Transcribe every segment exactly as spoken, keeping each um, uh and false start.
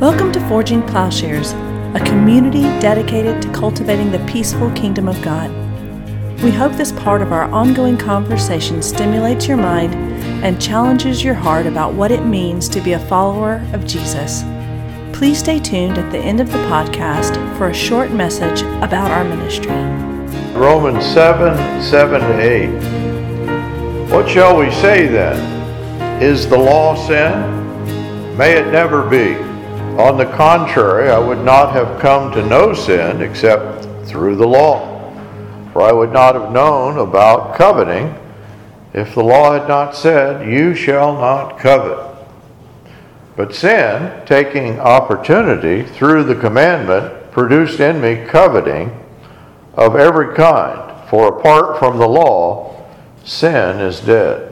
Welcome to Forging Plowshares, a community dedicated to cultivating the peaceful kingdom of God. We hope this part of our ongoing conversation stimulates your mind and challenges your heart about what it means to be a follower of Jesus. Please stay tuned at the end of the podcast for a short message about our ministry. Romans seven, seven to eight. What shall we say then? Is the law sin? May it never be. On the contrary, I would not have come to know sin except through the law. For I would not have known about coveting if the law had not said, "You shall not covet." But sin, taking opportunity through the commandment, produced in me coveting of every kind. For apart from the law, sin is dead.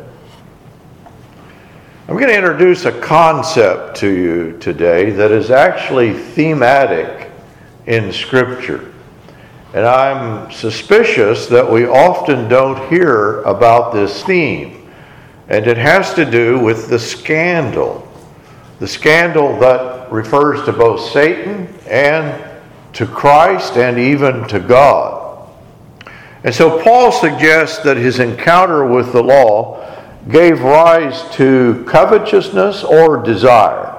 I'm going to introduce a concept to you today that is actually thematic in Scripture. And I'm suspicious that we often don't hear about this theme. And it has to do with the scandal. The scandal that refers to both Satan and to Christ and even to God. And so Paul suggests that his encounter with the law gave rise to covetousness or desire.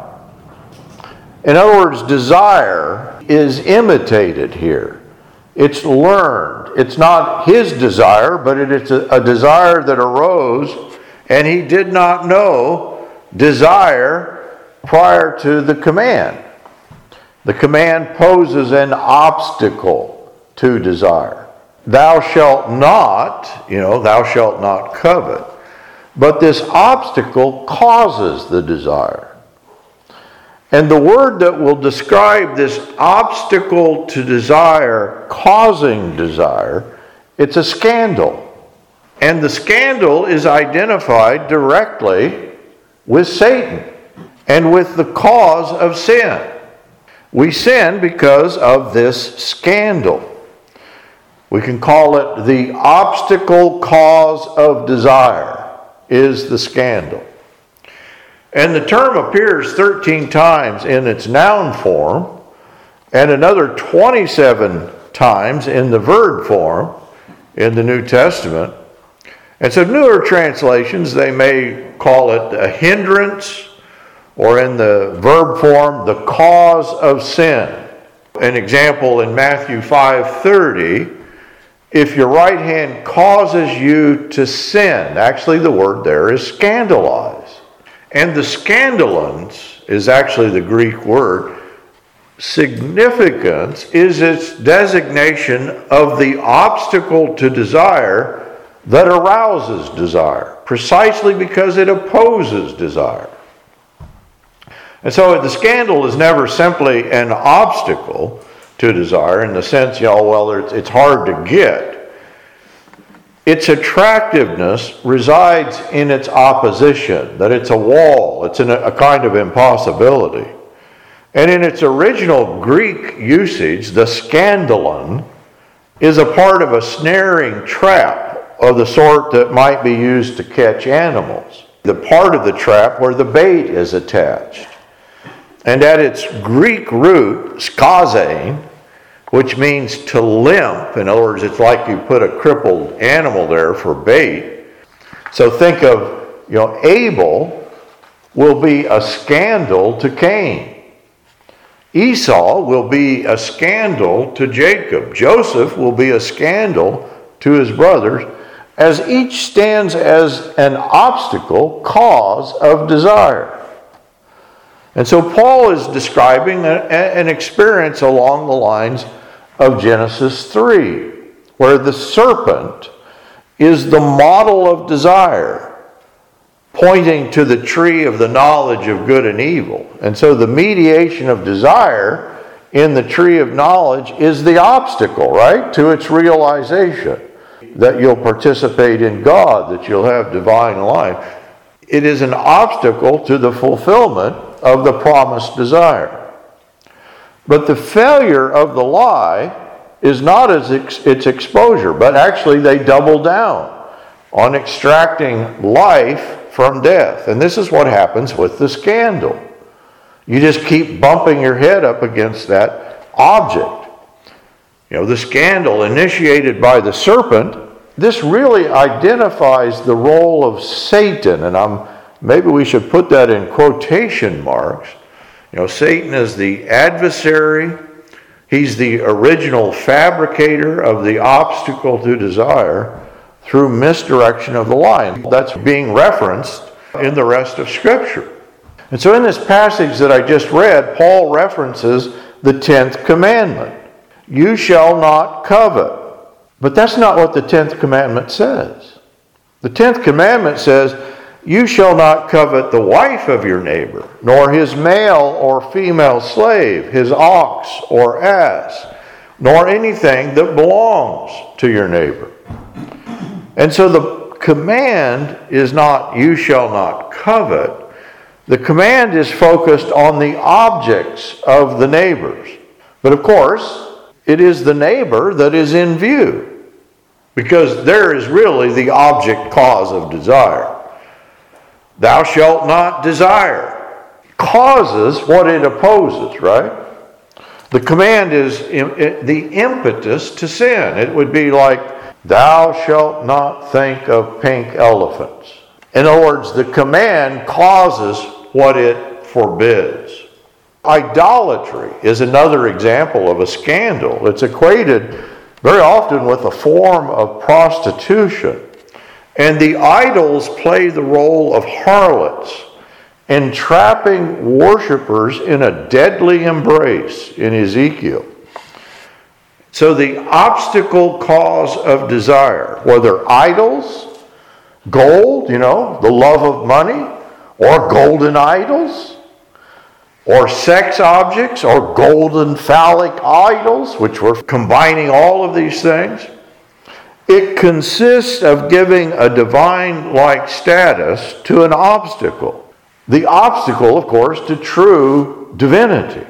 In other words, desire is imitated here. It's learned. It's not his desire, but it is a, a desire that arose, and he did not know desire prior to the command. The command poses an obstacle to desire. Thou shalt not, you know, thou shalt not covet. But this obstacle causes the desire. And the word that will describe this obstacle to desire causing desire, it's a scandal. And the scandal is identified directly with Satan and with the cause of sin. We sin because of this scandal. We can call it the obstacle cause of desire. Is the scandal. And the term appears thirteen times in its noun form and another twenty-seven times in the verb form in the New Testament. And so newer translations, they may call it a hindrance, or in the verb form, the cause of sin. An example in Matthew five thirty, if your right hand causes you to sin, actually the word there is scandalize. And the scandalons is actually the Greek word. Significance is its designation of the obstacle to desire that arouses desire, precisely because it opposes desire. And so the scandal is never simply an obstacle to desire in the sense, you know, well, it's, it's hard to get. Its attractiveness resides in its opposition, that it's a wall, it's an, a kind of impossibility. And in its original Greek usage, the scandalon is a part of a snaring trap of the sort that might be used to catch animals. The part of the trap where the bait is attached. And at its Greek root, skazein, which means to limp. In other words, it's like you put a crippled animal there for bait. So think of, you know, Abel will be a scandal to Cain. Esau will be a scandal to Jacob. Joseph will be a scandal to his brothers, as each stands as an obstacle, cause of desire. And so Paul is describing an experience along the lines of Genesis three, where the serpent is the model of desire, pointing to the tree of the knowledge of good and evil. And so the mediation of desire in the tree of knowledge is the obstacle, right, to its realization, that you'll participate in God, that you'll have divine life. It is an obstacle to the fulfillment of the promised desire. But the failure of the lie is not as ex- its exposure, but actually they double down on extracting life from death. And this is what happens with the scandal. You just keep bumping your head up against that object. You know, the scandal initiated by the serpent, this really identifies the role of Satan, and I'm maybe we should put that in quotation marks. You know, Satan is the adversary. He's the original fabricator of the obstacle to desire through misdirection of the lion. That's being referenced in the rest of Scripture. And so in this passage that I just read, Paul references the tenth commandment. You shall not covet. But that's not what the tenth commandment says. The tenth commandment says, you shall not covet the wife of your neighbor, nor his male or female slave, his ox or ass, nor anything that belongs to your neighbor. And so the command is not, you shall not covet. The command is focused on the objects of the neighbors. But of course, it is the neighbor that is in view, because there is really the object cause of desire. Thou shalt not desire causes what it opposes, right? The command is the impetus to sin. It would be like, thou shalt not think of pink elephants. In other words, the command causes what it forbids. Idolatry is another example of a scandal. It's equated very often with a form of prostitution. And the idols play the role of harlots, entrapping worshipers in a deadly embrace in Ezekiel. So the obstacle cause of desire, whether idols, gold, you know, the love of money, or golden idols, or sex objects, or golden phallic idols, which we're combining all of these things. It consists of giving a divine-like status to an obstacle. The obstacle, of course, to true divinity.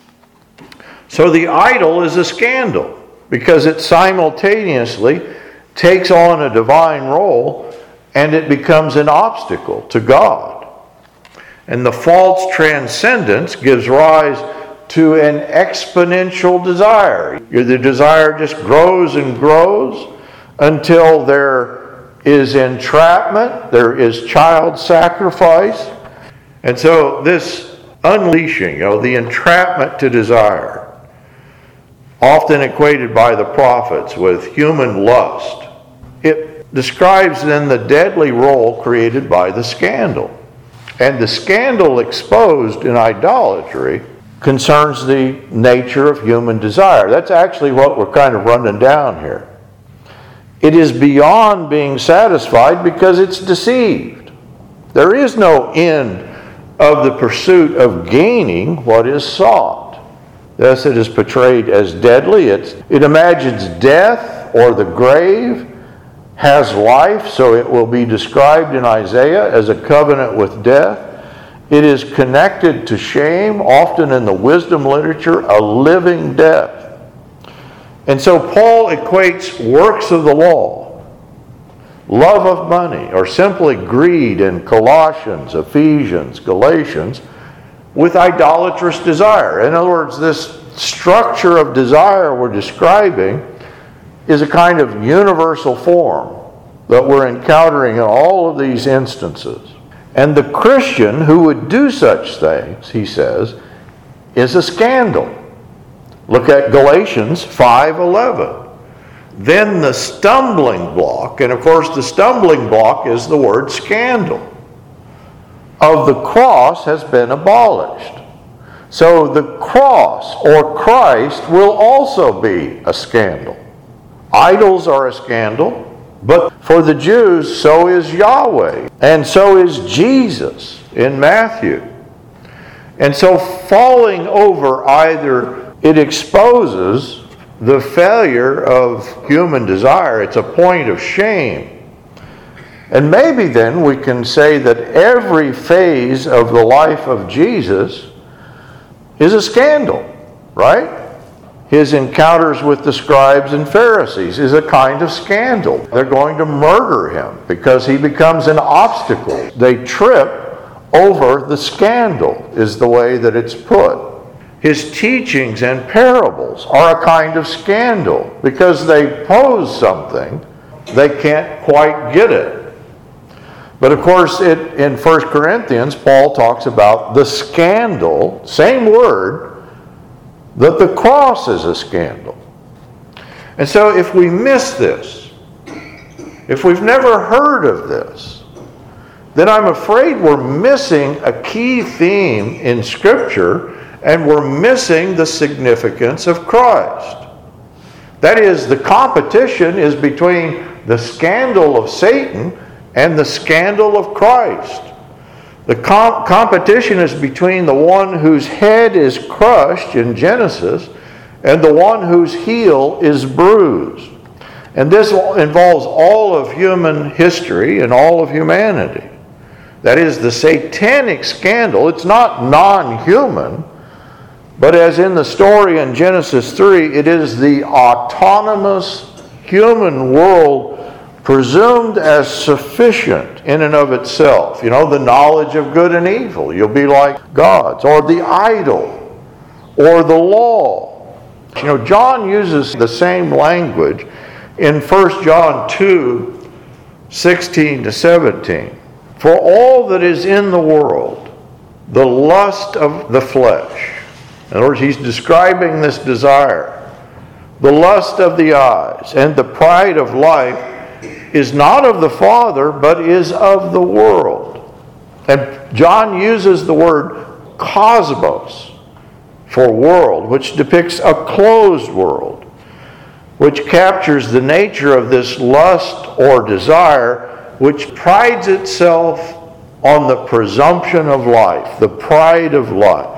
So the idol is a scandal because it simultaneously takes on a divine role and it becomes an obstacle to God. And the false transcendence gives rise to an exponential desire. The desire just grows and grows until there is entrapment, there is child sacrifice. And so this unleashing, you know, the entrapment to desire, often equated by the prophets with human lust, it describes then the deadly role created by the scandal. And the scandal exposed in idolatry concerns the nature of human desire. That's actually what we're kind of running down here. It is beyond being satisfied because it's deceived. There is no end of the pursuit of gaining what is sought. Thus it is portrayed as deadly. It's, it imagines death or the grave has life, so it will be described in Isaiah as a covenant with death. It is connected to shame, often in the wisdom literature, a living death. And so Paul equates works of the law, love of money, or simply greed in Colossians, Ephesians, Galatians, with idolatrous desire. In other words, this structure of desire we're describing is a kind of universal form that we're encountering in all of these instances. And the Christian who would do such things, he says, is a scandal. Look at Galatians five eleven. Then the stumbling block, and of course the stumbling block is the word scandal, of the cross has been abolished. So the cross or Christ will also be a scandal. Idols are a scandal, but for the Jews, so is Yahweh, and so is Jesus in Matthew. And so falling over either, it exposes the failure of human desire. It's a point of shame. And maybe then we can say that every phase of the life of Jesus is a scandal, right? His encounters with the scribes and Pharisees is a kind of scandal. They're going to murder him because he becomes an obstacle. They trip over the scandal, is the way that it's put. His teachings and parables are a kind of scandal because they pose something, they can't quite get it. But of course, it, in First Corinthians, Paul talks about the scandal, same word, that the cross is a scandal. And so if we miss this, if we've never heard of this, then I'm afraid we're missing a key theme in Scripture, and we're missing the significance of Christ. That is, the competition is between the scandal of Satan and the scandal of Christ. The com- competition is between the one whose head is crushed in Genesis and the one whose heel is bruised. And this involves all of human history and all of humanity. That is, the satanic scandal. It's not non-human, but as in the story in Genesis three, it is the autonomous human world presumed as sufficient in and of itself. You know, the knowledge of good and evil. You'll be like gods. Or the idol. Or the law. You know, John uses the same language in First John two, sixteen to seventeen. For all that is in the world, the lust of the flesh. In other words, he's describing this desire. The lust of the eyes and the pride of life is not of the Father, but is of the world. And John uses the word cosmos for world, which depicts a closed world, which captures the nature of this lust or desire, which prides itself on the presumption of life, the pride of life.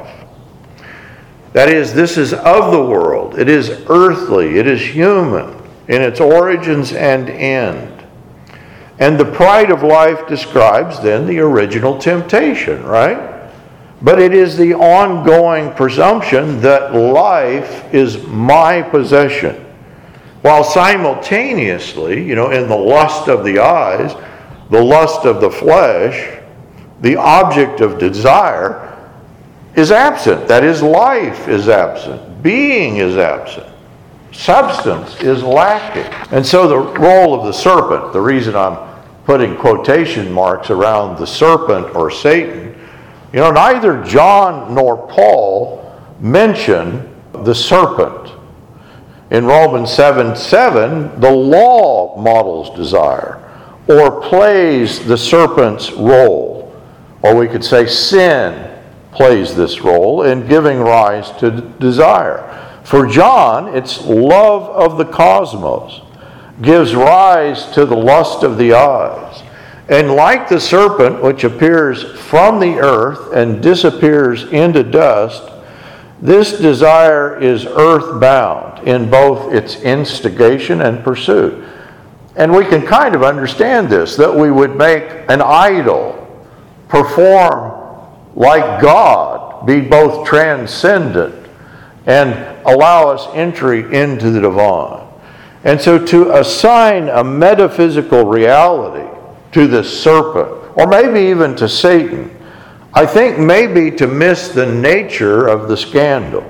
That is, this is of the world. It is earthly. It is human in its origins and end. And the pride of life describes then the original temptation, right? But it is the ongoing presumption that life is my possession. While simultaneously, you know, in the lust of the eyes, the lust of the flesh, the object of desire is absent. That is, life is absent. Being is absent. Substance is lacking. And so the role of the serpent, the reason I'm putting quotation marks around the serpent or Satan, you know, neither John nor Paul mention the serpent. In Romans seven seven, the law models desire or plays the serpent's role. Or we could say sin plays this role in giving rise to desire. For John, it's love of the cosmos gives rise to the lust of the eyes. And like the serpent, which appears from the earth and disappears into dust, this desire is earthbound in both its instigation and pursuit. And we can kind of understand this, that we would make an idol perform like God, be both transcendent and allow us entry into the divine. And so to assign a metaphysical reality to this serpent, or maybe even to Satan, I think maybe to miss the nature of the scandal.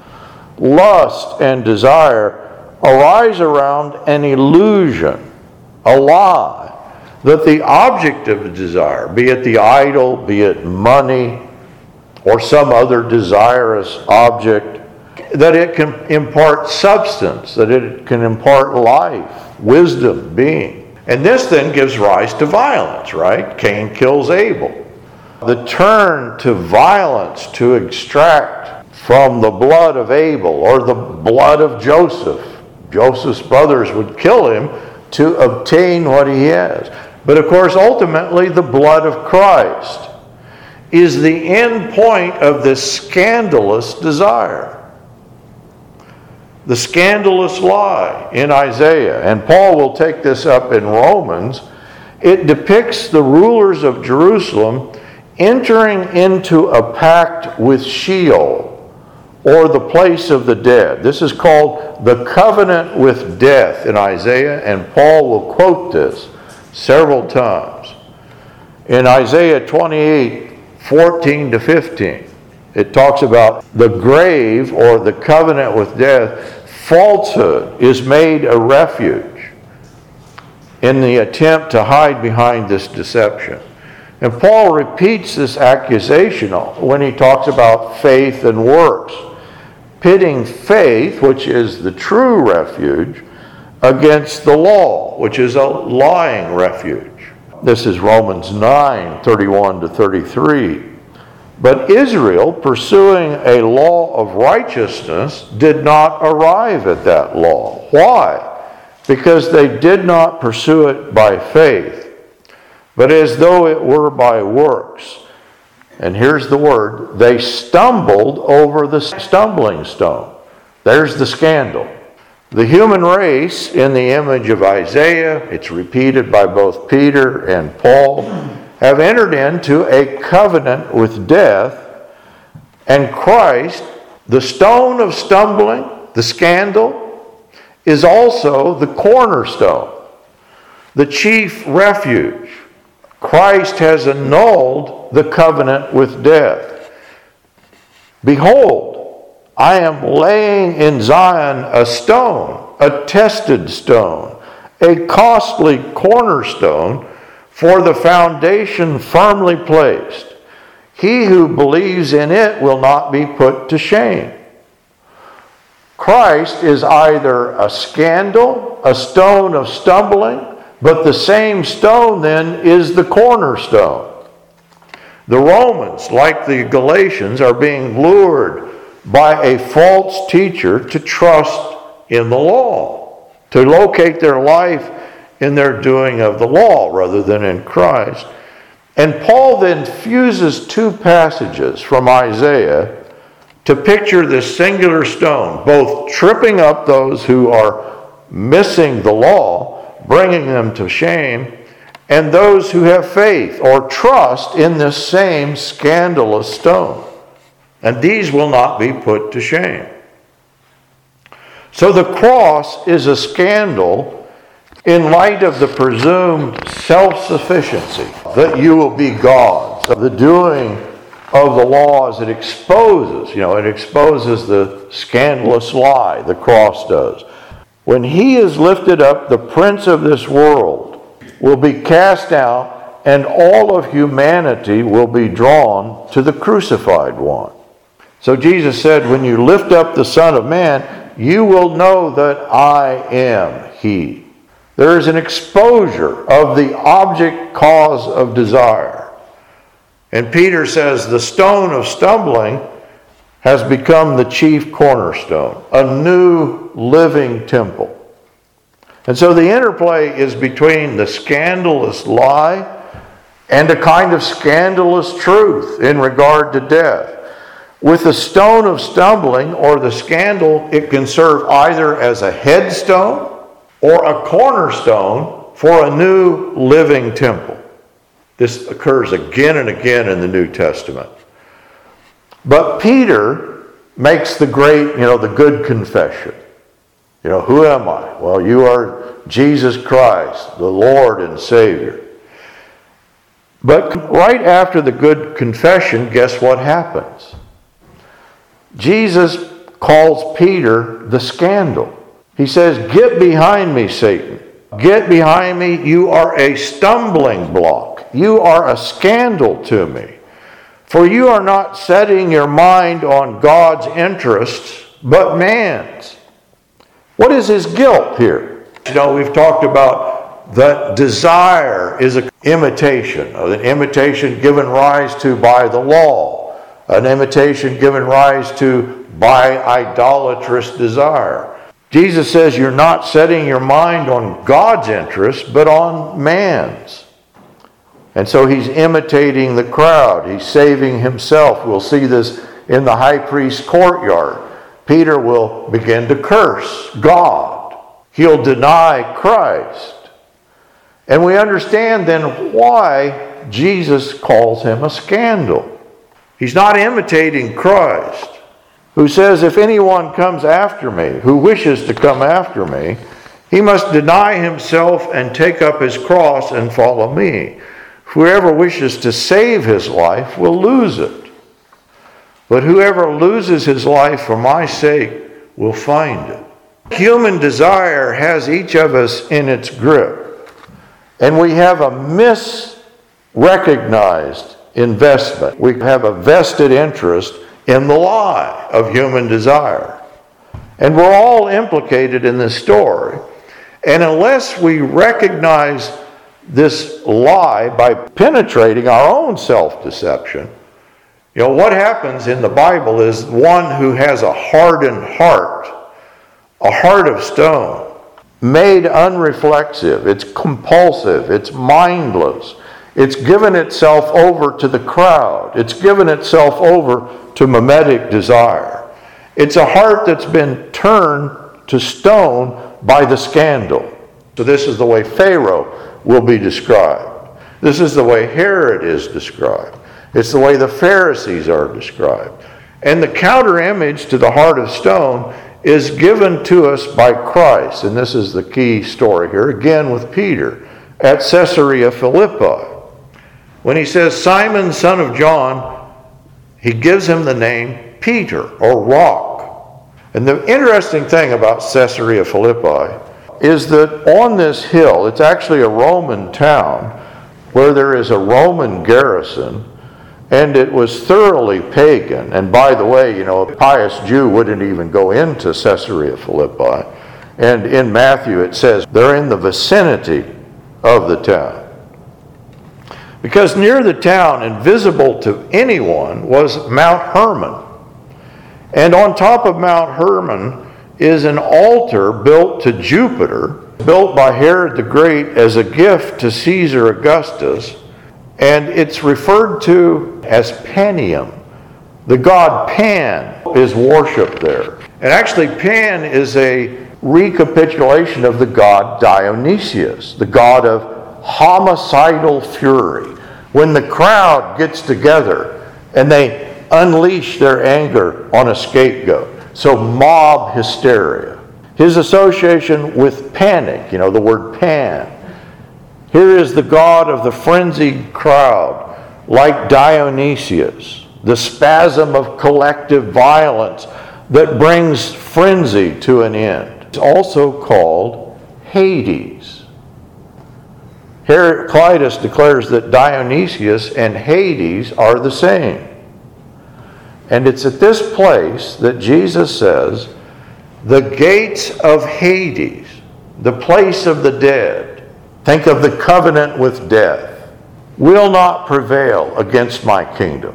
Lust and desire arise around an illusion, a lie, that the object of the desire, be it the idol, be it money, or some other desirous object, that it can impart substance, that it can impart life, wisdom, being. And this then gives rise to violence, right? Cain kills Abel. The turn to violence to extract from the blood of Abel or the blood of Joseph. Joseph's brothers would kill him to obtain what he has. But of course, ultimately, the blood of Christ is the end point of this scandalous desire. The scandalous lie in Isaiah, and Paul will take this up in Romans, it depicts the rulers of Jerusalem entering into a pact with Sheol, or the place of the dead. This is called the covenant with death in Isaiah, and Paul will quote this several times. In Isaiah twenty-eight fourteen to fifteen. It talks about the grave or the covenant with death. Falsehood is made a refuge in the attempt to hide behind this deception. And Paul repeats this accusation when he talks about faith and works, pitting faith, which is the true refuge, against the law, which is a lying refuge. This is Romans nine, thirty-one to thirty-three. But Israel, pursuing a law of righteousness, did not arrive at that law. Why? Because they did not pursue it by faith, but as though it were by works. And here's the word, they stumbled over the stumbling stone. There's the scandal. The human race, in the image of Isaiah, it's repeated by both Peter and Paul, have entered into a covenant with death, and Christ, the stone of stumbling, the scandal, is also the cornerstone, the chief refuge. Christ has annulled the covenant with death. Behold, I am laying in Zion a stone, a tested stone, a costly cornerstone, for the foundation firmly placed. He who believes in it will not be put to shame. Christ is either a scandal, a stone of stumbling, but the same stone then is the cornerstone. The Romans, like the Galatians, are being lured by a false teacher to trust in the law, to locate their life in their doing of the law rather than in Christ. And Paul then fuses two passages from Isaiah to picture this singular stone, both tripping up those who are missing the law, bringing them to shame, and those who have faith or trust in this same scandalous stone. And these will not be put to shame. So the cross is a scandal in light of the presumed self-sufficiency, that you will be gods. The doing of the law as it exposes, you know, it exposes the scandalous lie, the cross does. When he is lifted up, the prince of this world will be cast out, and all of humanity will be drawn to the crucified one. So Jesus said, when you lift up the Son of Man, you will know that I am he. There is an exposure of the object cause of desire. And Peter says the stone of stumbling has become the chief cornerstone, a new living temple. And so the interplay is between the scandalous lie and a kind of scandalous truth in regard to death. With the stone of stumbling or the scandal, it can serve either as a headstone or a cornerstone for a new living temple. This occurs again and again in the New Testament. But Peter makes the great, you know, the good confession. You know, who am I? Well, you are Jesus Christ, the Lord and Savior. But right after the good confession, guess what happens? Jesus calls Peter the scandal. He says, get behind me, Satan. Get behind me. You are a stumbling block. You are a scandal to me. For you are not setting your mind on God's interests, but man's. What is his guilt here? You know, we've talked about that desire is an imitation, an imitation given rise to by the law, an imitation given rise to by idolatrous desire. Jesus says you're not setting your mind on God's interests, but on man's. And so he's imitating the crowd. He's saving himself. We'll see this in the high priest's courtyard. Peter will begin to curse God. He'll deny Christ. And we understand then why Jesus calls him a scandal. He's not imitating Christ, who says, if anyone comes after me, who wishes to come after me, he must deny himself and take up his cross and follow me. Whoever wishes to save his life will lose it. But whoever loses his life for my sake will find it. Human desire has each of us in its grip. And we have a misrecognized investment. We have a vested interest in the lie of human desire. And we're all implicated in this story. And unless we recognize this lie by penetrating our own self-deception, you know, what happens in the Bible is one who has a hardened heart, a heart of stone, made unreflexive, it's compulsive, it's mindless, it's given itself over to the crowd, it's given itself over to mimetic desire. It's a heart that's been turned to stone by the scandal. So this is the way Pharaoh will be described. This is the way Herod is described. It's the way the Pharisees are described. And the counter image to the heart of stone is given to us by Christ. And this is the key story here, again with Peter at Caesarea Philippi. When he says, Simon, son of John, he gives him the name Peter, or rock. And the interesting thing about Caesarea Philippi is that on this hill, it's actually a Roman town where there is a Roman garrison, and it was thoroughly pagan. And by the way, you know, a pious Jew wouldn't even go into Caesarea Philippi. And in Matthew it says they're in the vicinity of the town. Because near the town and visible to anyone was Mount Hermon. And on top of Mount Hermon is an altar built to Jupiter, built by Herod the Great as a gift to Caesar Augustus. And it's referred to as Panium. The god Pan is worshipped there. And actually Pan is a recapitulation of the god Dionysius, the god of homicidal fury. When the crowd gets together and they unleash their anger on a scapegoat. So mob hysteria. His association with panic, you know, the word pan. Here is the god of the frenzied crowd, like Dionysius, the spasm of collective violence that brings frenzy to an end. It's also called Hades. Heraclitus declares that Dionysius and Hades are the same. And it's at this place that Jesus says, the gates of Hades, the place of the dead, think of the covenant with death, will not prevail against my kingdom.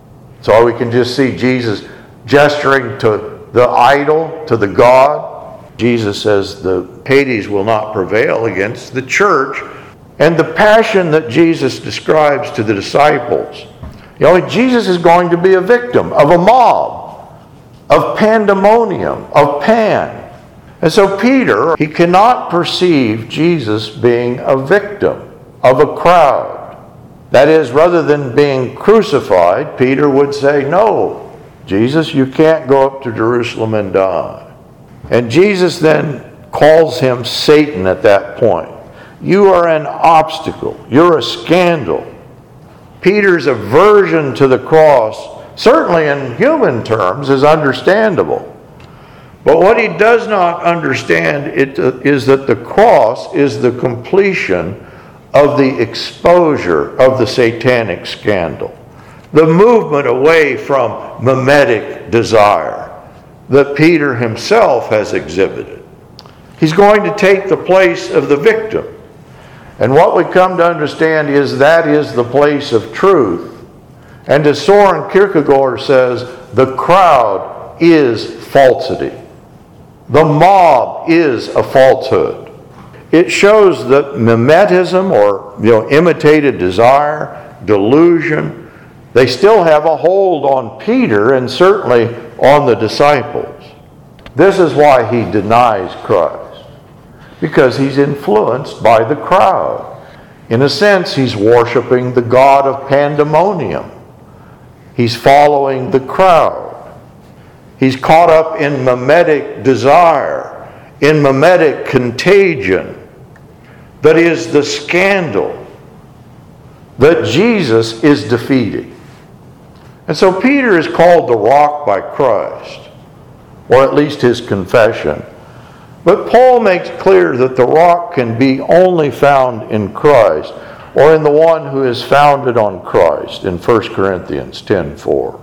So we can just see Jesus gesturing to the idol, to the god. Jesus says the Hades will not prevail against the church. And the passion that Jesus describes to the disciples, you know, Jesus is going to be a victim of a mob, of pandemonium, of Pan. And so Peter, he cannot perceive Jesus being a victim of a crowd. That is, rather than being crucified, Peter would say, no, Jesus, you can't go up to Jerusalem and die. And Jesus then calls him Satan at that point. You are an obstacle. You're a scandal. Peter's aversion to the cross, certainly in human terms, is understandable. But what he does not understand it, uh, is that the cross is the completion of the exposure of the satanic scandal. The movement away from mimetic desire that Peter himself has exhibited. He's going to take the place of the victim. And what we come to understand is that is the place of truth. And as Soren Kierkegaard says, the crowd is falsity. The mob is a falsehood. It shows that mimetism, or you know, imitated desire, delusion, they still have a hold on Peter and certainly on the disciples. This is why he denies Christ. Because he's influenced by the crowd. In a sense, he's worshiping the god of pandemonium. He's following the crowd. He's caught up in mimetic desire, in mimetic contagion, that is the scandal that Jesus is defeating. And so Peter is called the rock by Christ, or at least his confession. But Paul makes clear that the rock can be only found in Christ, or in the one who is founded on Christ, in First Corinthians ten four.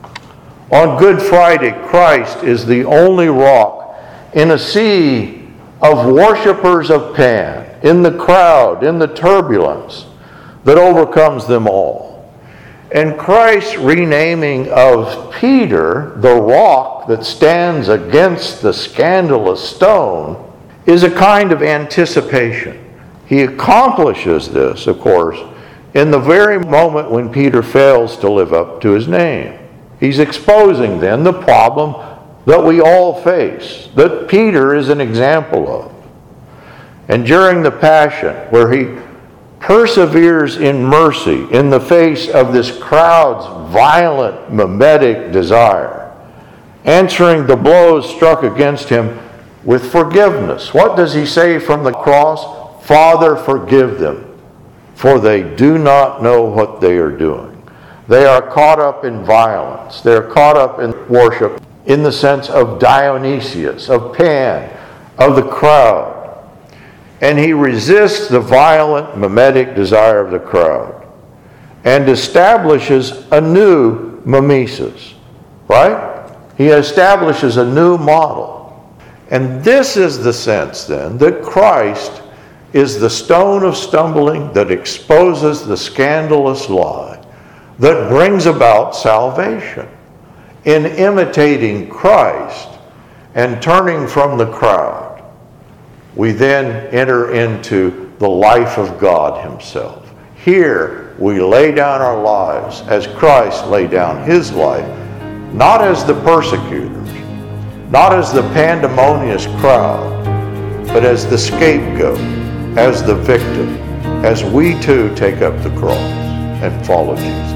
On Good Friday, Christ is the only rock in a sea of worshipers of Pan, in the crowd, in the turbulence that overcomes them all. And Christ's renaming of Peter, the rock that stands against the scandalous stone, is a kind of anticipation. He accomplishes this, of course, in the very moment when Peter fails to live up to his name. He's exposing then the problem that we all face, that Peter is an example of. And during the Passion, where he perseveres in mercy in the face of this crowd's violent mimetic desire, answering the blows struck against him with forgiveness. What does he say from the cross? Father, forgive them, for they do not know what they are doing. They are caught up in violence. They are caught up in worship in the sense of Dionysius, of Pan, of the crowd. And he resists the violent mimetic desire of the crowd and establishes a new mimesis, right? He establishes a new model. And this is the sense then that Christ is the stone of stumbling that exposes the scandalous lie that brings about salvation. In imitating Christ and turning from the crowd, we then enter into the life of God himself. Here we lay down our lives as Christ laid down his life, not as the persecutors, not as the pandemonious crowd, but as the scapegoat, as the victim, as we too take up the cross and follow Jesus.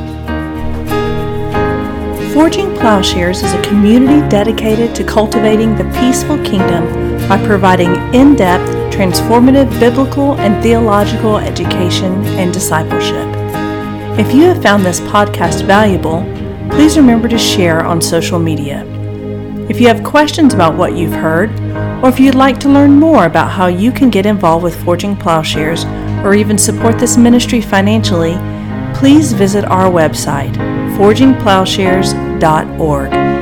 Forging Plowshares is a community dedicated to cultivating the peaceful kingdom by providing in-depth, transformative biblical and theological education and discipleship. If you have found this podcast valuable, please remember to share on social media. If you have questions about what you've heard, or if you'd like to learn more about how you can get involved with Forging Plowshares or even support this ministry financially, please visit our website, forging plowshares dot org.